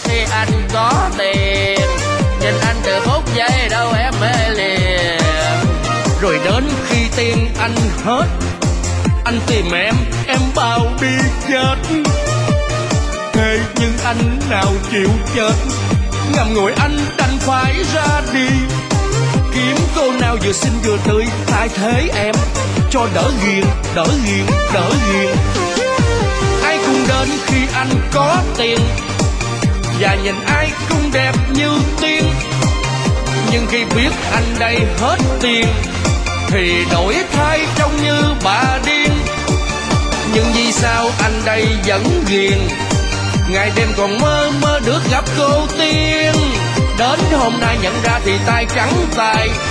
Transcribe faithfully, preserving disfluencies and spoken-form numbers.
khi anh có tiền. Nhìn anh từ phút giây đâu em mê liền. Rồi đến khi tiền anh hết, anh tìm em, em bao đi chết. Thế nhưng anh nào chịu chết, ngậm ngùi anh đành phải ra đi. Kiếm cô nào vừa xinh vừa tươi thay thế em, cho đỡ ghiền, đỡ ghiền, đỡ ghiền. Ai cũng đến khi anh có tiền, và nhìn ai cũng đẹp như tiên. Nhưng khi biết anh đây hết tiền, thì đổi thay trông như bà điên. Nhưng vì sao anh đây vẫn ghiền, ngày đêm còn mơ mơ được gặp cô tiên. Đến hôm nay nhận ra thì tay trắng tay,